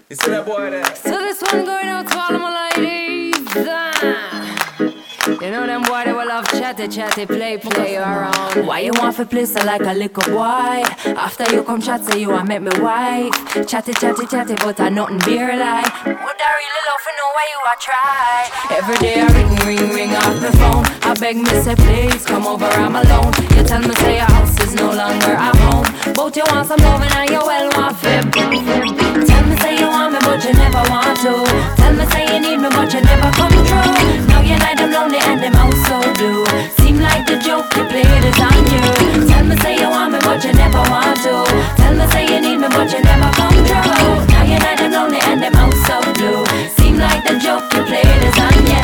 You see that boy there? So this one going out to all of my ladies. You know them boy, they will love chatty, play around. Why you want to play so like a little boy? After you come chat, say you want make me wife. Chatty, but I nothing beer like. Would I really love to know why you a try? Every day I ring off the phone. I beg me say please come over, I'm alone. You tell me say your house is no longer a home, but you want some loving and you well want fib. Tell me say you want me but you never want to. Tell me say you need me but you never come true. Now you like them lonely and them out so blue. Seem like the joke you played is on you. Tell me say you want me but you never want to. Tell me say you need me but you never come true. Now you like them lonely and them out so blue. Seem like the joke you played is on you.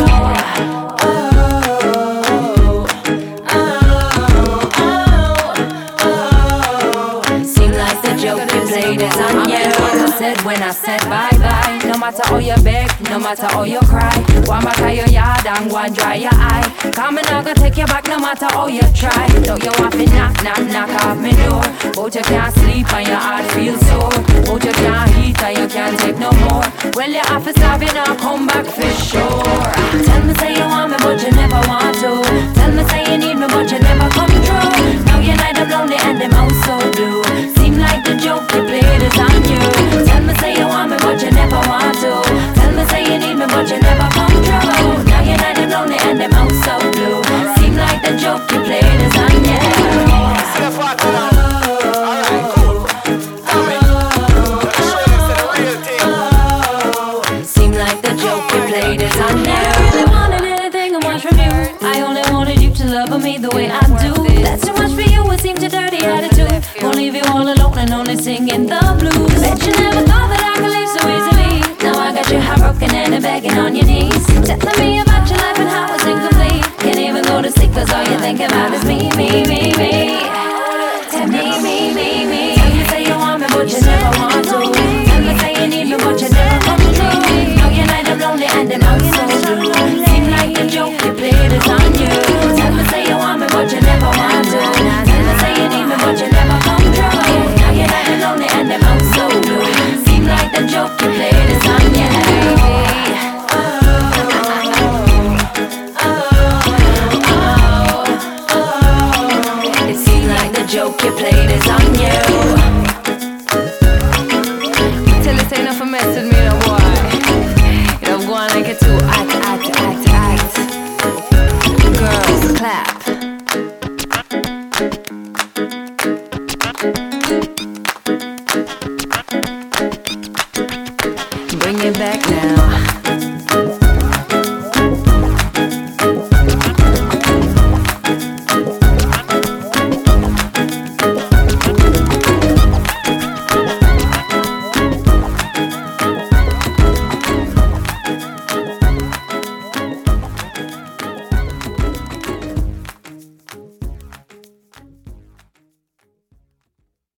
When I said bye-bye, no matter how you beg, no matter how you cry, one back of your yard and one dry your eye. Come and I'm gonna take you back no matter how you try. Don't you want to knock off me door, but you can't sleep and your heart feels sore, but you can't eat and you can't take no more. Well, you have to stop it now, come back for sure. Tell me say you want me but you never want to. Tell me say you need me but you never come true. Now you're like them lonely and them out so blue. Seem like the joke you played is on you. Tell me say you want me but you never want to. Tell me say you need me but you never come true. Now you're not them lonely and them out so blue. Seem like the joke you played is on you. Alright, cool. Seem like the joke you played is on you. I really wanted anything I want from you. I only wanted you to love me the way I do. That's too much for you, it seems your dirty attitude. Won't leave you all alone and only singing the blues. Bet you never thought that I could leave so easily. Now I got your heart broken and begging on your knees, telling me about your life and how it's incomplete. Can't even go to sleep cause all you think about is me. Tell me, Tell me say you want me but you never want to. Tell me say you need me but you never come true. Now you're like them lonely and them out so blue. Seem like the joke you played is on you. Tell me say you want me but you never want to. Tell me say you need me but you never come true. Now you're like them lonely and them out so blue. Seem like the joke you played is on you. It seems like the joke you played is on you. Till it ain't enough for mess with me, no boy. You know I'm going like it too. Act. Girls, clap. Bring it back now.